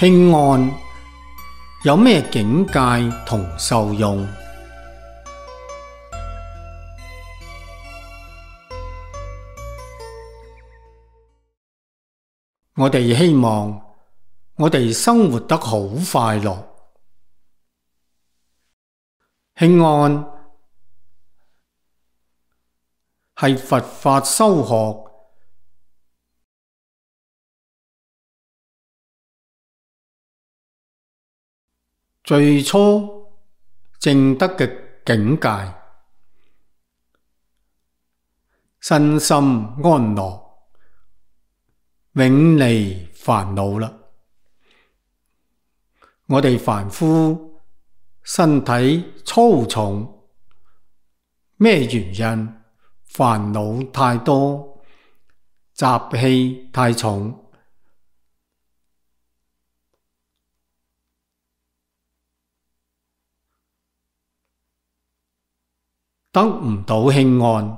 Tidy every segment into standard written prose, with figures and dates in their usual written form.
輕安有咩境界同受用？我哋希望我哋生活得好快樂。輕安係佛法修學最初證得嘅境界，身心安樂，永離煩惱啦。我哋凡夫身體粗重，咩原因？煩惱太多，習氣太重，得唔到輕安。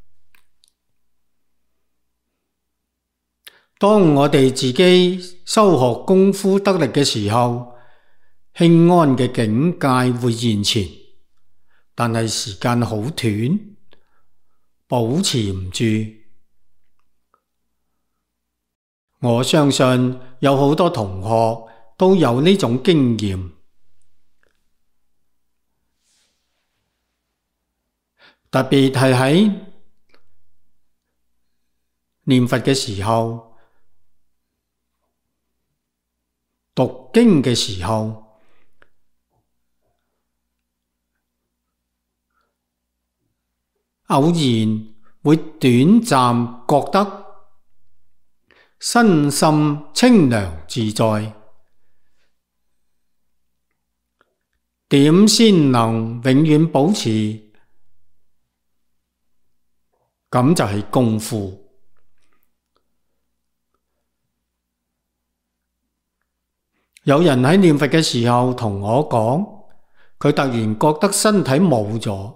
當我哋自己修學功夫得力嘅時候，輕安嘅境界會現前，但係時間好短，保持唔住。我相信有好多同學都有呢種經驗，特別係喺念佛嘅時候、讀經嘅時候，偶然會短暫覺得身心清涼自在。點先能永遠保持？咁就係功夫。有人喺念佛嘅時候同我講，佢突然覺得身體冇咗，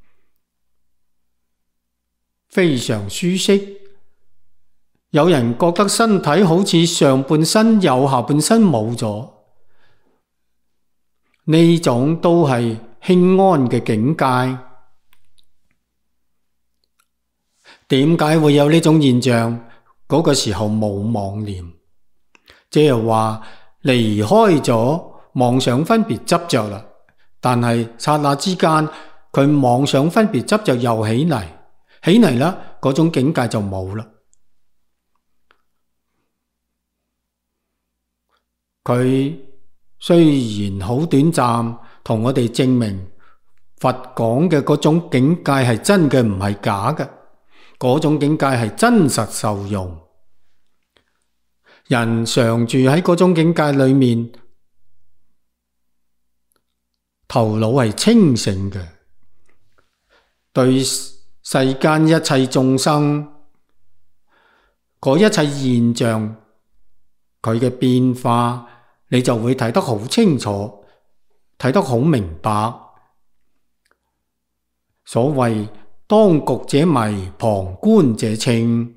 非常舒適。有人覺得身體好似上半身有，下半身冇咗，呢種都係輕安嘅境界。點解會有呢種現象？嗰個時候冇妄念，即係話離開咗妄想分別執着啦。但係剎那之間，佢妄想分別執着又起嚟啦，嗰種境界就冇啦。佢雖然好短暫，同我哋證明佛講嘅嗰種境界係真嘅，唔係假嘅。嗰種境界係真實受用。人常住喺嗰種境界裏面，頭腦係清醒嘅，對世間一切眾生嗰一切現象，佢嘅變化，你就會睇得好清楚，睇得好明白。所謂當局者迷，旁觀者清，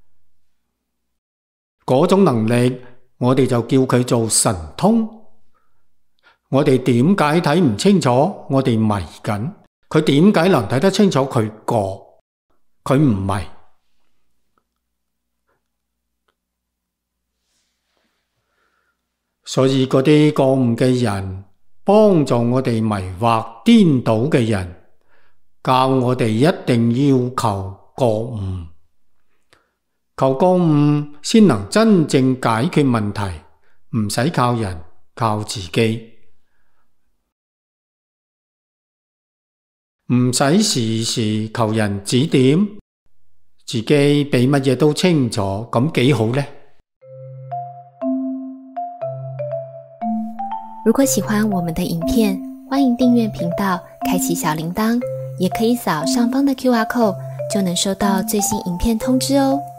嗰種能力，我哋就叫佢做神通。我哋點解睇唔清楚？我哋迷緊。佢點解能睇得清楚？佢覺，佢唔迷。所以嗰啲覺悟嘅人，幫助我哋迷惑顛倒嘅人，教我哋一定要求覺悟，求覺悟先能真正解決問題，唔使靠人，靠自己，唔使時時求人指點，自己比乜嘢都清楚，咁幾好呢？ 如果喜歡我們的影片，歡迎訂閱頻道，開啟小鈴鐺，也可以掃上方的QR code，就能收到最新影片通知哦。